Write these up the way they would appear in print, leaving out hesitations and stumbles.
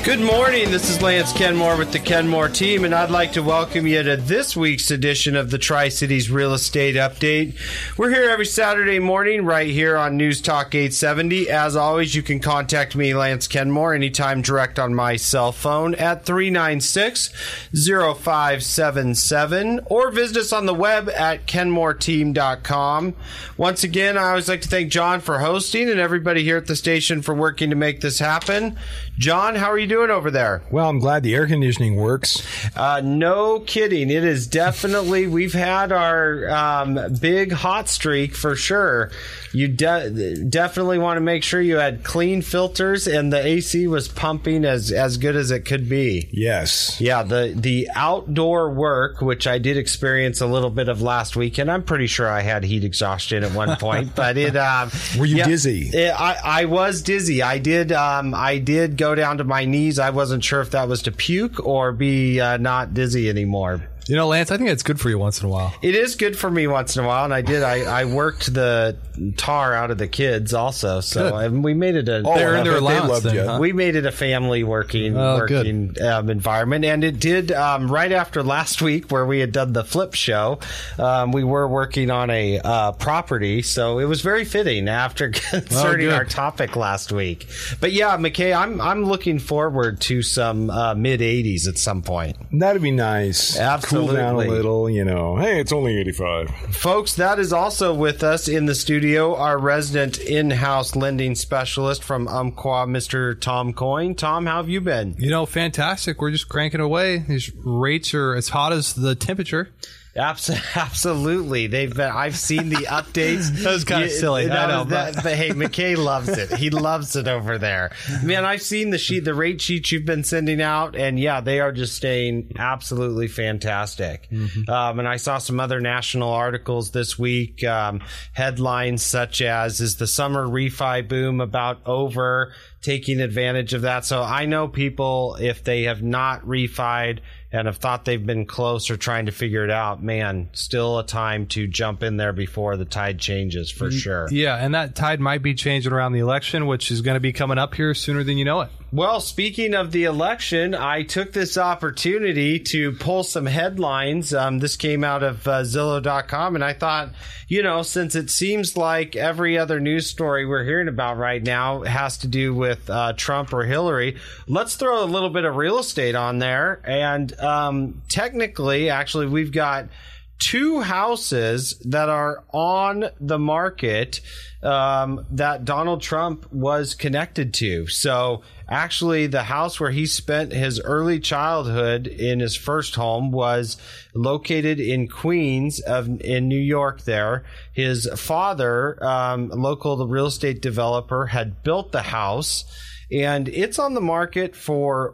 Good morning. This is Lance Kenmore with the Kenmore team, and I'd like to welcome you to this week's edition of the Tri-Cities Real Estate Update. We're here every Saturday morning right here on News Talk 870. As always, you can contact me, Lance Kenmore, anytime direct on my cell phone at 396-0577 or visit us on the web at kenmoreteam.com. Once again, I always like to thank John for hosting and everybody here at the station for working to make this happen. John, how are you doing over there? Well, I'm glad the air conditioning works. No kidding. It is definitely, we've had our big hot streak for sure. You definitely want to make sure you had clean filters and the AC was pumping as good as it could be. Yes. Yeah, the outdoor work, which I did experience a little bit of last week, and I'm pretty sure I had heat exhaustion at one point, but it... Were you dizzy? I was dizzy. I did go down to my knees. I wasn't sure if that was to puke or be not dizzy anymore. You know, Lance, I think it's good for you once in a while. It is good for me once in a while, and I worked the tar out of the kids also, so and we made it they're in their allowance then, huh? We made it a family working environment, and it did right after last week where we had done the flip show. We were working on a property, so it was very fitting after concerning our topic last week. But yeah, McKay, I'm looking forward to some mid 80s at some point. That'd be nice. Absolutely. Cool down a little, you know. Hey, it's only 85. Folks, that is also with us in the studio, our resident in-house lending specialist from Umpqua, Mr. Tom Coyne. Tom, how have you been? You know, fantastic. We're just cranking away. These rates are as hot as the temperature. Absolutely. I've seen the updates. That was kind of silly. I know, but hey, McKay loves it. He loves it over there. Man, I've seen the rate sheets you've been sending out, and yeah, they are just staying absolutely fantastic. Mm-hmm. And I saw some other national articles this week, headlines such as, is the summer refi boom about over, taking advantage of that? So I know people, if they have not refied and have thought they've been close or trying to figure it out, man, still a time to jump in there before the tide changes for sure. Yeah, and that tide might be changing around the election, which is going to be coming up here sooner than you know it. Well, speaking of the election, I took this opportunity to pull some headlines. This came out of Zillow.com, and I thought, you know, since it seems like every other news story we're hearing about right now has to do with Trump or Hillary, let's throw a little bit of real estate on there. And technically, actually, we've got two houses that are on the market that Donald Trump was connected to. So actually, the house where he spent his early childhood in his first home was located in Queens in New York there. His father, local real estate developer, had built the house, and it's on the market for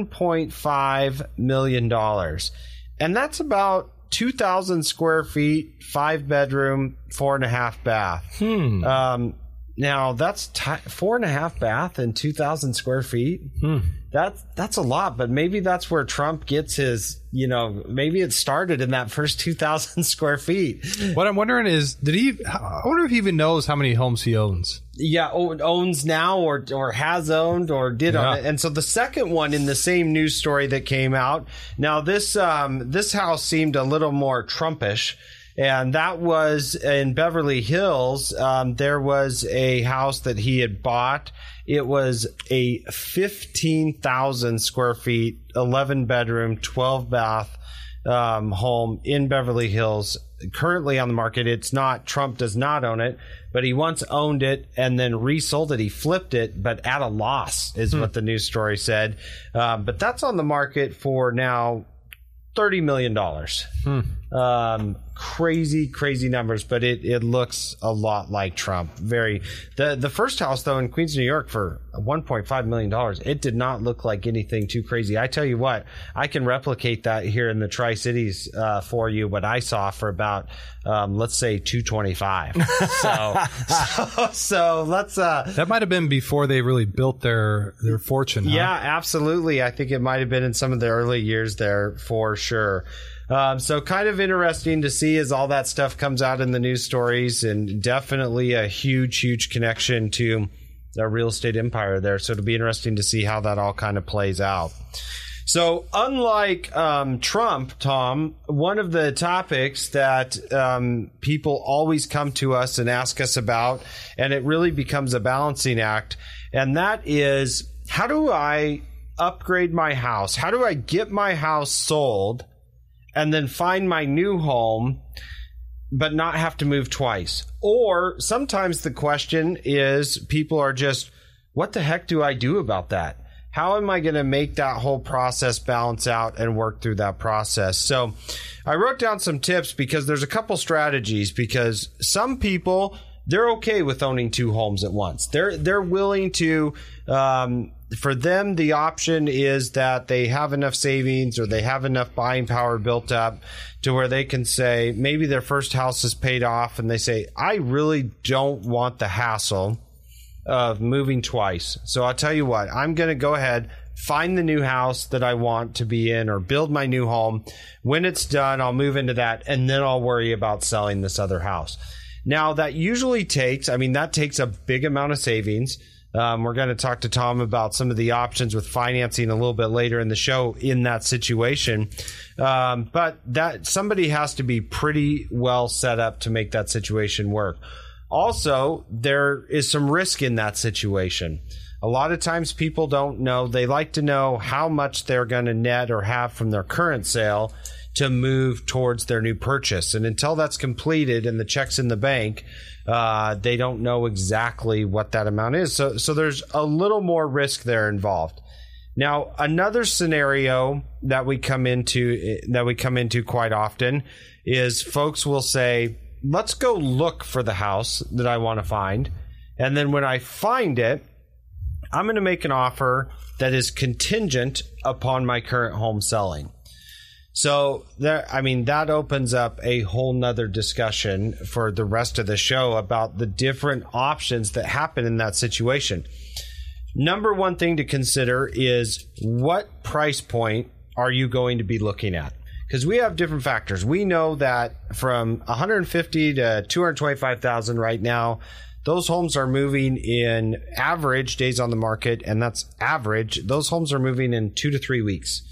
$1.5 million. And that's about 2,000 square feet, 5-bedroom, 4.5 bath. Now that's 4.5 bath and 2,000 square feet. That's a lot, but maybe that's where Trump gets his, you know, maybe it started in that first 2,000 square feet. What I'm wondering is, I wonder if he even knows how many homes he owns. Yeah, owns now or has owned or did own it. And so the second one in the same news story that came out, now this house seemed a little more Trumpish. And that was in Beverly Hills. There was a house that he had bought. It was a 15,000 square feet, 11 bedroom, 12 bath home in Beverly Hills. Currently on the market. It's not, Trump does not own it, but he once owned it and then resold it. He flipped it, but at a loss is what the news story said. But that's on the market for now $30 million. Crazy numbers, but it looks a lot like Trump. The first house though in Queens, New York for $1.5 million, it did not look like anything too crazy. I tell you what, I can replicate that here in the Tri-Cities for you, what I saw for about let's say $225. So let's that might have been before they really built their fortune. Yeah, absolutely. I think it might have been in some of the early years there for sure. So kind of interesting to see as all that stuff comes out in the news stories, and definitely a huge connection to real estate empire there. So it'll be interesting to see how that all kind of plays out. So unlike Trump, Tom, one of the topics that people always come to us and ask us about, and it really becomes a balancing act, and that is, how do I upgrade my house? How do I get my house sold and then find my new home but not have to move twice? Or sometimes the question is, people are just, what the heck do I do about that? How am I going to make that whole process balance out and work through that process? So I wrote down some tips because there's a couple strategies, because some people, they're okay with owning two homes at once. They're willing to, for them, the option is that they have enough savings or they have enough buying power built up to where they can say, maybe their first house is paid off and they say, I really don't want the hassle of moving twice. So I'll tell you what, I'm going to go ahead, find the new house that I want to be in, or build my new home. When it's done, I'll move into that, and then I'll worry about selling this other house. Now, that usually takes a big amount of savings. We're going to talk to Tom about some of the options with financing a little bit later in the show in that situation. But that somebody has to be pretty well set up to make that situation work. Also, there is some risk in that situation. A lot of times people don't know. They like to know how much they're going to net or have from their current sale to move towards their new purchase. And until that's completed and the check's in the bank, they don't know exactly what that amount is. So there's a little more risk there involved. Now, another scenario that we come into quite often is folks will say, let's go look for the house that I want to find. And then when I find it, I'm going to make an offer that is contingent upon my current home selling. So that opens up a whole nother discussion for the rest of the show about the different options that happen in that situation. Number one thing to consider is, what price point are you going to be looking at? Because we have different factors. We know that from $150,000 to $225,000 right now, those homes are moving in average days on the market, and that's average. Those homes are moving in 2 to 3 weeks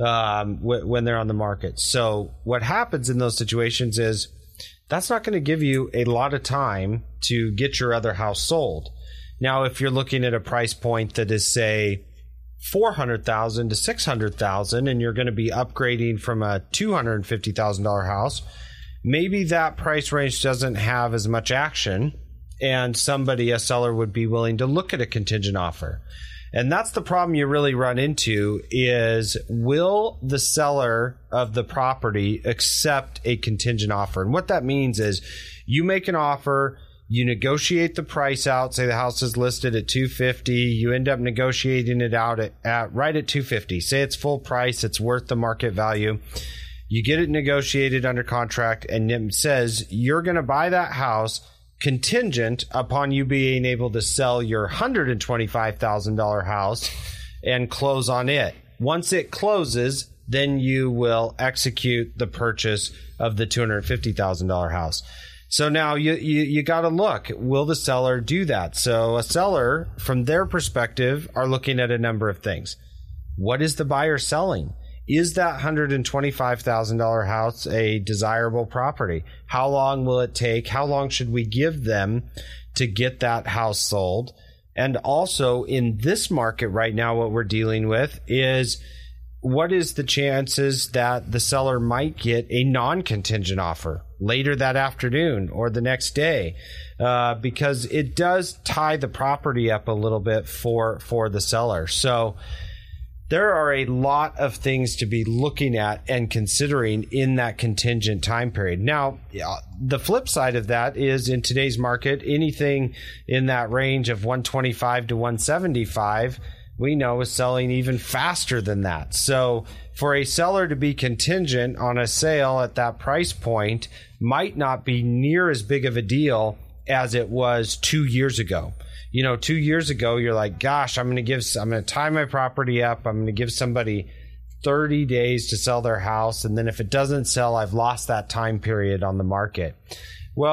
when they're on the market. So what happens in those situations is, that's not going to give you a lot of time to get your other house sold. Now, if you're looking at a price point that is, say, $400,000 to $600,000, and you're going to be upgrading from a $250,000 house, maybe that price range doesn't have as much action, and a seller would be willing to look at a contingent offer. And that's the problem you really run into, is, will the seller of the property accept a contingent offer? And what that means is, you make an offer, you negotiate the price out. Say the house is listed at $250,000. You end up negotiating it out at right at $250,000. Say it's full price. It's worth the market value. You get it negotiated under contract, and it says you're going to buy that house contingent upon you being able to sell your $125,000 house and close on it. Once it closes, then you will execute the purchase of the $250,000 house. So now you got to look, will the seller do that? So a seller, from their perspective, are looking at a number of things. What is the buyer selling? Is that $125,000 house a desirable property? How long will it take? How long should we give them to get that house sold? And also, in this market right now, what we're dealing with is, what is the chances that the seller might get a non-contingent offer later that afternoon or the next day? Because it does tie the property up a little bit for the seller. So there are a lot of things to be looking at and considering in that contingent time period. Now, the flip side of that is, in today's market, anything in that range of 125 to 175, we know is selling even faster than that. So for a seller to be contingent on a sale at that price point might not be near as big of a deal as it was 2 years ago. 2 years ago, you're like, gosh, I'm going to tie my property up. I'm going to give somebody 30 days to sell their house. And then if it doesn't sell, I've lost that time period on the market. Well,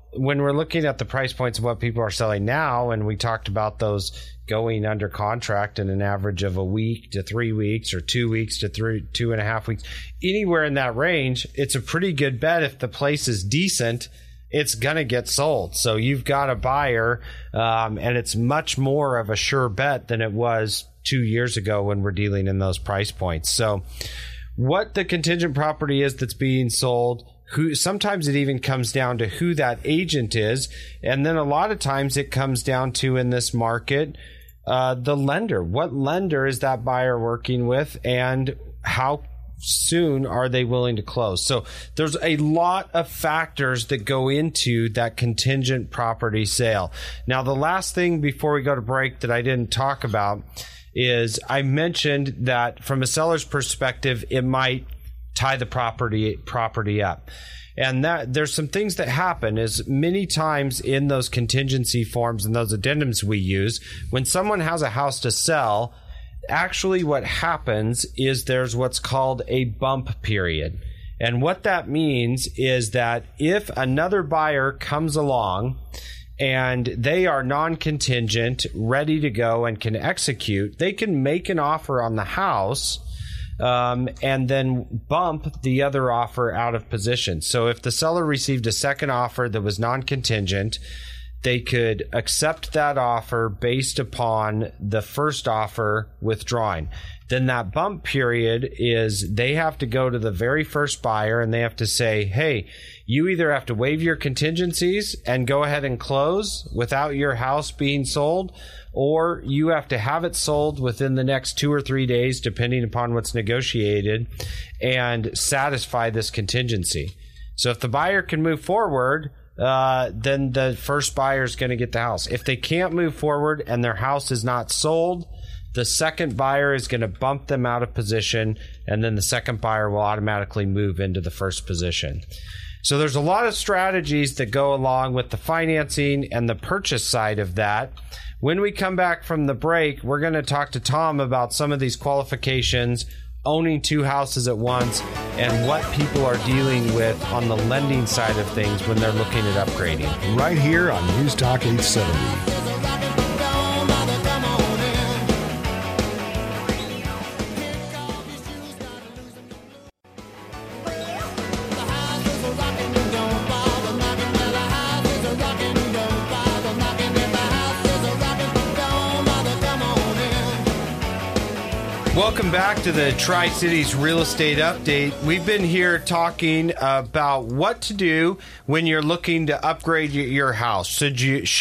when we're looking at the price points of what people are selling now, and we talked about those going under contract in an average of a week to 3 weeks or 2 weeks to 2.5 weeks, anywhere in that range, it's a pretty good bet if the place is decent, it's going to get sold. So you've got a buyer, and it's much more of a sure bet than it was 2 years ago when we're dealing in those price points. So what the contingent property is that's being sold, who, sometimes it even comes down to who that agent is, and then a lot of times it comes down to, in this market, the lender. What lender is that buyer working with, and how soon are they willing to close? So there's a lot of factors that go into that contingent property sale. Now, the last thing before we go to break that I didn't talk about is I mentioned that from a seller's perspective, it might tie the property up. And that there's some things that happen is many times in those contingency forms and those addendums we use, when someone has a house to sell, actually what happens is there's what's called a bump period. And what that means is that if another buyer comes along and they are non-contingent, ready to go and can execute, they can make an offer on the house and then bump the other offer out of position. So if the seller received a second offer that was non-contingent, they could accept that offer based upon the first offer withdrawing. Then that bump period is they have to go to the very first buyer and they have to say, hey, you either have to waive your contingencies and go ahead and close without your house being sold, or you have to have it sold within the next 2 or 3 days, depending upon what's negotiated, and satisfy this contingency. So if the buyer can move forward, then the first buyer is going to get the house. If they can't move forward and their house is not sold, the second buyer is going to bump them out of position, and then the second buyer will automatically move into the first position. So there's a lot of strategies that go along with the financing and the purchase side of that. When we come back from the break, we're going to talk to Tom about some of these qualifications, owning 2 houses at once, and what people are dealing with on the lending side of things when they're looking at upgrading. Right here on News Talk 870. Welcome back to the Tri-Cities Real Estate Update. We've been here talking about what to do when you're looking to upgrade your house. Should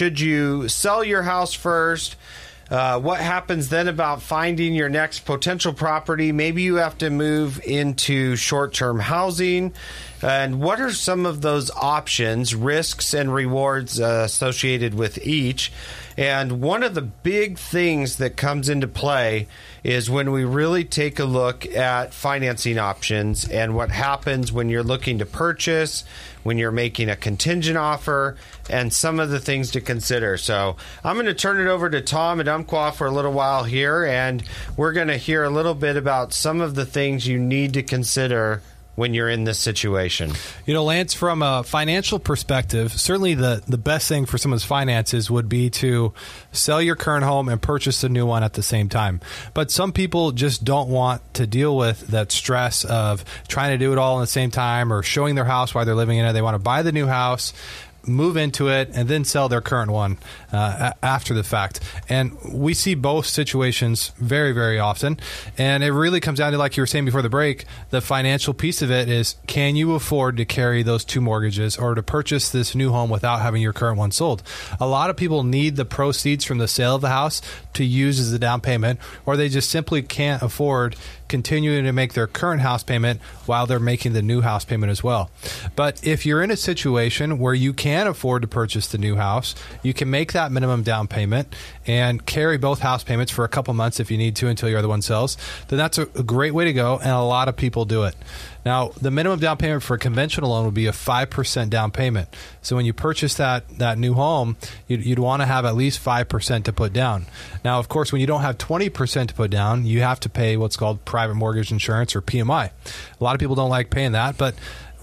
you sell your house first? What happens then about finding your next potential property? Maybe you have to move into short-term housing. And what are some of those options, risks, and rewards associated with each? And one of the big things that comes into play is when we really take a look at financing options and what happens when you're looking to purchase, when you're making a contingent offer, and some of the things to consider. So I'm going to turn it over to Tom at Umpqua for a little while here, and we're going to hear a little bit about some of the things you need to consider when you're in this situation. You know, Lance, from a financial perspective, certainly the best thing for someone's finances would be to sell your current home and purchase a new one at the same time. But some people just don't want to deal with that stress of trying to do it all at the same time or showing their house while they're living in it. They want to buy the new house, move into it, and then sell their current one after the fact. And we see both situations very, very often. And it really comes down to, like you were saying before the break, the financial piece of it is, can you afford to carry those 2 mortgages or to purchase this new home without having your current one sold? A lot of people need the proceeds from the sale of the house to use as a down payment, or they just simply can't afford continuing to make their current house payment while they're making the new house payment as well. But if you're in a situation where you can afford to purchase the new house, you can make that minimum down payment and carry both house payments for a couple months if you need to until your other one sells, then that's a great way to go, and a lot of people do it. Now, the minimum down payment for a conventional loan would be a 5% down payment. So when you purchase that new home, you'd want to have at least 5% to put down. Now, of course, when you don't have 20% to put down, you have to pay what's called private mortgage insurance, or PMI. A lot of people don't like paying that, but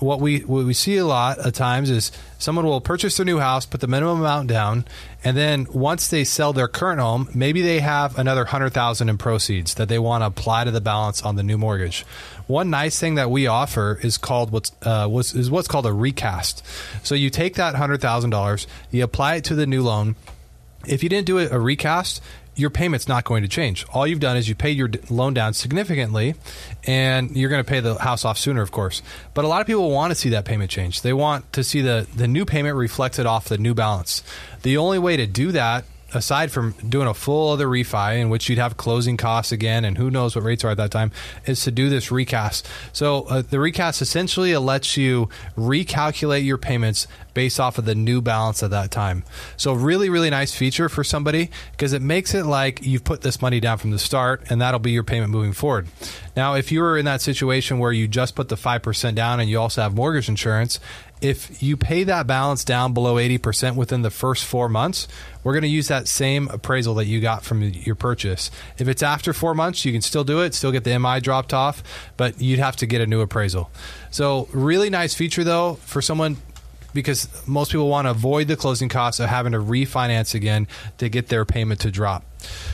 what we see a lot of times is someone will purchase their new house, put the minimum amount down, and then once they sell their current home, maybe they have another $100,000 in proceeds that they want to apply to the balance on the new mortgage. One nice thing that we offer is called what's called a recast. So you take that $100,000, you apply it to the new loan. If you didn't do a recast, your payment's not going to change. All you've done is you paid your loan down significantly, and you're going to pay the house off sooner, of course. But a lot of people want to see that payment change. They want to see the new payment reflected off the new balance. The only way to do that, aside from doing a full other refi in which you'd have closing costs again, and who knows what rates are at that time, is to do this recast. So the recast essentially lets you recalculate your payments based off of the new balance at that time. So really, really nice feature for somebody because it makes it like you've put this money down from the start, and that'll be your payment moving forward. Now, if you were in that situation where you just put the 5% down and you also have mortgage insurance, if you pay that balance down below 80% within the first 4 months, we're going to use that same appraisal that you got from your purchase. If it's after 4 months, you can still do it, still get the MI dropped off, but you'd have to get a new appraisal. So really nice feature, though, for someone, because most people want to avoid the closing costs of having to refinance again to get their payment to drop.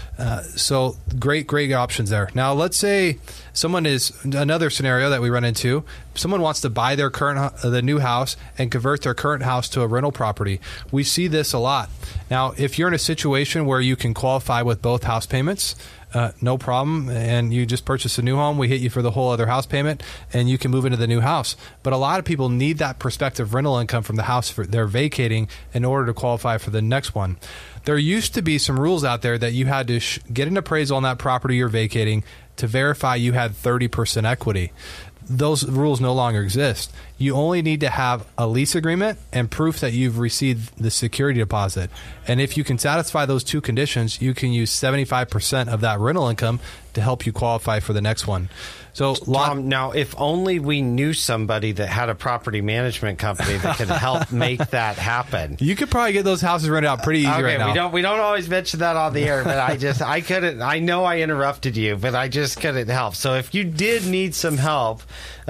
So great options there. Now, let's say someone is another scenario that we run into. Someone wants to buy their the new house and convert their current house to a rental property. We see this a lot. Now, if you're in a situation where you can qualify with both house payments, no problem, and you just purchase a new home, we hit you for the whole other house payment, and you can move into the new house. But a lot of people need that prospective rental income from the house they're vacating in order to qualify for the next one. There used to be some rules out there that you had to get an appraisal on that property you're vacating to verify you had 30% equity. Those rules no longer exist. You only need to have a lease agreement and proof that you've received the security deposit. And if you can satisfy those two conditions, you can use 75% of that rental income to help you qualify for the next one. So, Tom, now, if only we knew somebody that had a property management company that could help make that happen. You could probably get those houses rented out pretty easy right now. We don't always mention that on the air, but I couldn't. I know I interrupted you, but I just couldn't help. So if you did need some help,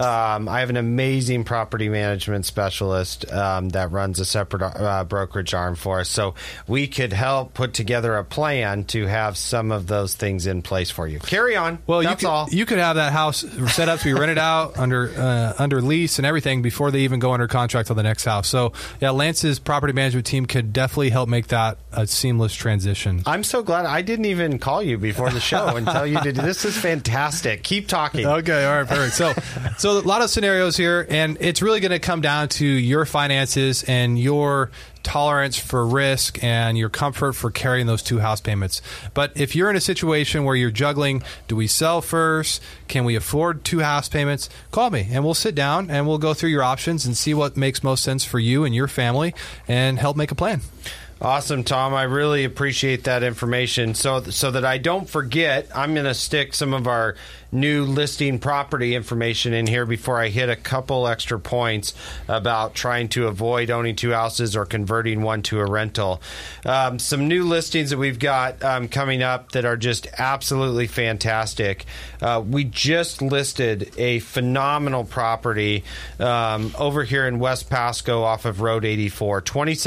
I have an amazing property management specialist that runs a separate brokerage arm for us. So we could help put together a plan to have some of those things in place for you. Carry on. Well, That's you could have that house set up to be rented out under lease and everything before they even go under contract on the next house. So yeah, Lance's property management team could definitely help make that a seamless transition. I'm so glad I didn't even call you before the show and tell you to do this. Is fantastic. Keep talking. Okay, all right, perfect. So a lot of scenarios here, and it's really going to come down to your finances and your tolerance for risk and your comfort for carrying those two house payments. But if you're in a situation where you're juggling, do we sell first? Can we afford two house payments? Call me and we'll sit down and we'll go through your options and see what makes most sense for you and your family and help make a plan. Awesome, Tom. I really appreciate that information. So that I don't forget, I'm going to stick some of our new listing property information in here before I hit a couple extra points about trying to avoid owning two houses or converting one to a rental. Some new listings that we've got coming up that are just absolutely fantastic. We just listed a phenomenal property over here in West Pasco off of Road 84,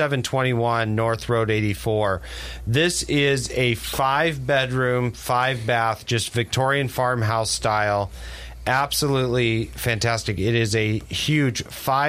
2721 North Road 84. This is a 5-bedroom, 5-bath, just Victorian farmhouse style. Absolutely fantastic. It is a huge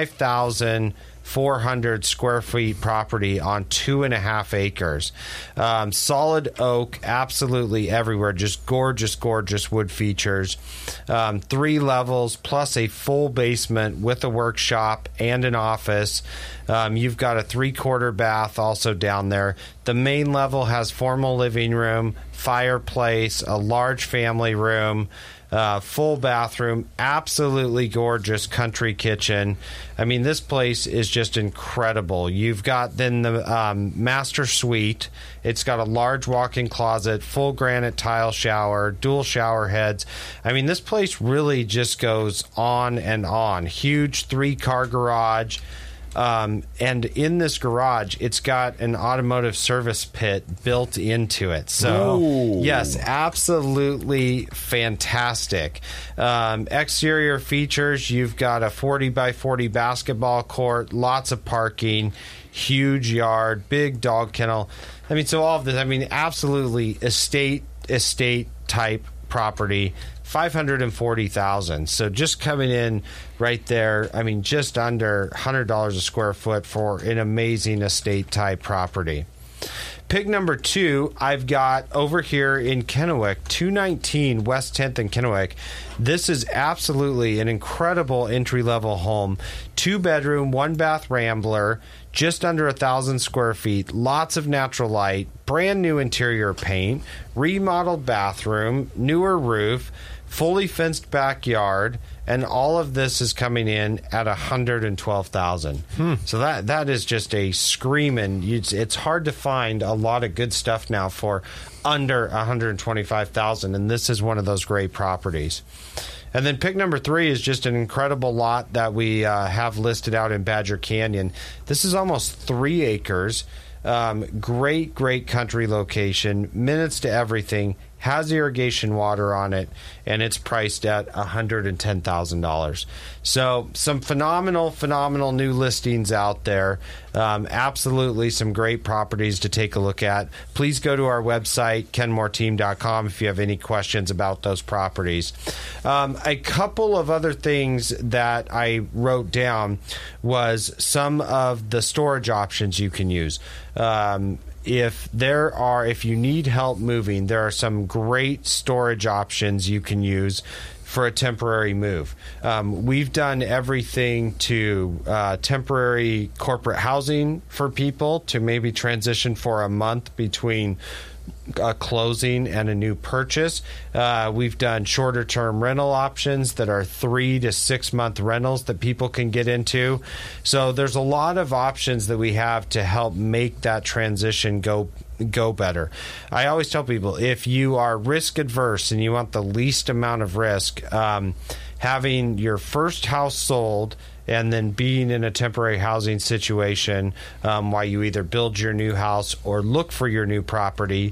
5,400 square feet property on 2.5 acres. Solid oak, absolutely everywhere. Just gorgeous wood features. 3 levels plus a full basement with a workshop and an office. You've got a 3/4 bath also down there. The main level has formal living room, fireplace, a large family room, full bathroom, absolutely gorgeous country kitchen. I mean, this place is just incredible. You've got then the master suite. It's got a large walk-in closet, full granite tile shower, dual shower heads. I mean, this place really just goes on and on. Huge 3-car garage. And in this garage, it's got an automotive service pit built into it. So, yes, absolutely fantastic. Exterior features, you've got a 40 by 40 basketball court, lots of parking, huge yard, big dog kennel. I mean, so all of this, I mean, absolutely estate type property. $540,000. So just coming in right there, I mean, just under $100 a square foot for an amazing estate type property. Pick number 2, I've got over here in Kennewick, 219 West 10th in Kennewick. This is absolutely an incredible entry-level home. 2-bedroom, 1-bath Rambler, just under 1,000 square feet, lots of natural light, brand new interior paint, remodeled bathroom, newer roof, fully fenced backyard, and all of this is coming in at $112,000. So that is just a screaming. It's hard to find a lot of good stuff now for under $125,000, and this is one of those great properties. And then pick number 3 is just an incredible lot that we have listed out in Badger Canyon. This is almost 3 acres. Great country location, minutes to everything, has irrigation water on it, and it's priced at $110,000. So some phenomenal new listings out there. Absolutely some great properties to take a look at. Please go to our website, kenmoreteam.com, if you have any questions about those properties. A couple of other things that I wrote down was some of the storage options you can use. If you need help moving, there are some great storage options you can use for a temporary move. We've done everything to temporary corporate housing for people to maybe transition for a month between a closing and a new purchase. We've done shorter term rental options that are 3 to 6 month rentals that people can get into. So there's a lot of options that we have to help make that transition go better. I always tell people, if you are risk adverse and you want the least amount of risk, having your first house sold and then being in a temporary housing situation while you either build your new house or look for your new property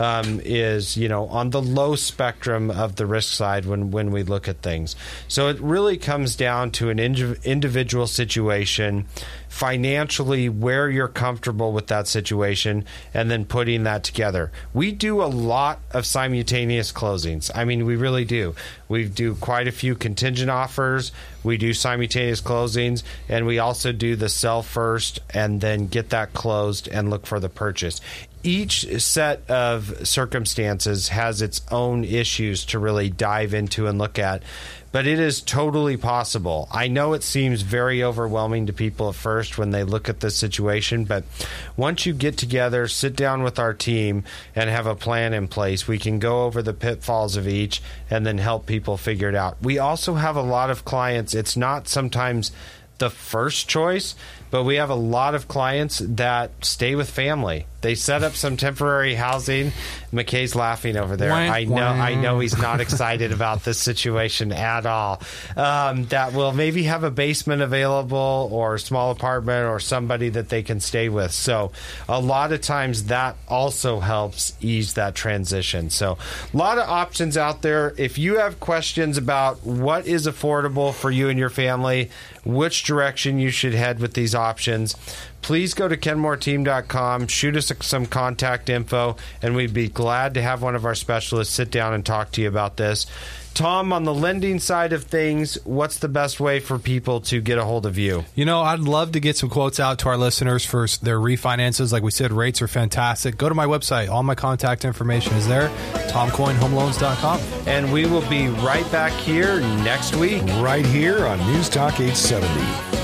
is, on the low spectrum of the risk side when we look at things. So it really comes down to an individual situation, financially where you're comfortable with that situation, and then putting that together. We do a lot of simultaneous closings. I mean, we really do. We do quite a few contingent offers. We do simultaneous closings, and we also do the sell first and then get that closed and look for the purchase. Each set of circumstances has its own issues to really dive into and look at, but it is totally possible. I know it seems very overwhelming to people at first when they look at this situation, but once you get together, sit down with our team, and have a plan in place, we can go over the pitfalls of each and then help people figure it out. We also have a lot of clients. It's not sometimes the first choice, but we have a lot of clients that stay with family. They set up some temporary housing. McKay's laughing over there. I know he's not excited about this situation at all. That will maybe have a basement available or a small apartment or somebody that they can stay with. So a lot of times that also helps ease that transition. So a lot of options out there. If you have questions about what is affordable for you and your family, which direction you should head with these options, please go to kenmoreteam.com, shoot us some contact info, and we'd be glad to have one of our specialists sit down and talk to you about this. Tom, on the lending side of things, what's the best way for people to get a hold of you? I'd love to get some quotes out to our listeners for their refinances. Like we said, rates are fantastic. Go to my website. All my contact information is there, TomCoyneHomeLoans.com. And we will be right back here next week. Right here on News Talk 870.